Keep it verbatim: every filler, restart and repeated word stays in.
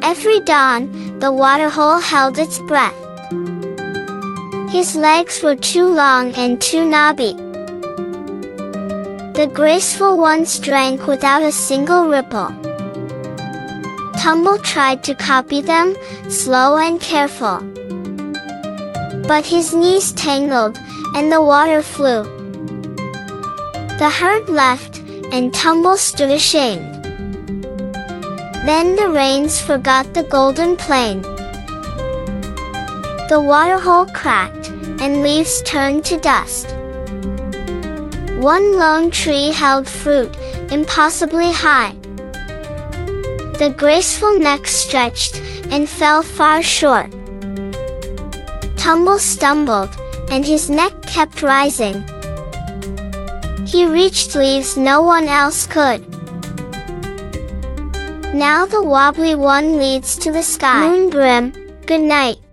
Every dawn, the waterhole held its breath. His legs were too long and too knobby. The graceful ones drank without a single ripple. Tumble tried to copy them, slow and careful. But his knees tangled, and the water flew. The herd left, and Tumble stood ashamed. Then the rains forgot the golden plain. The waterhole cracked, and leaves turned to dust. One lone tree held fruit, impossibly high. The graceful neck stretched, and fell far short. Tumble stumbled, and his neck kept rising. He reached leaves no one else could. Now the wobbly one leads to the sky. Moonbrim, good night.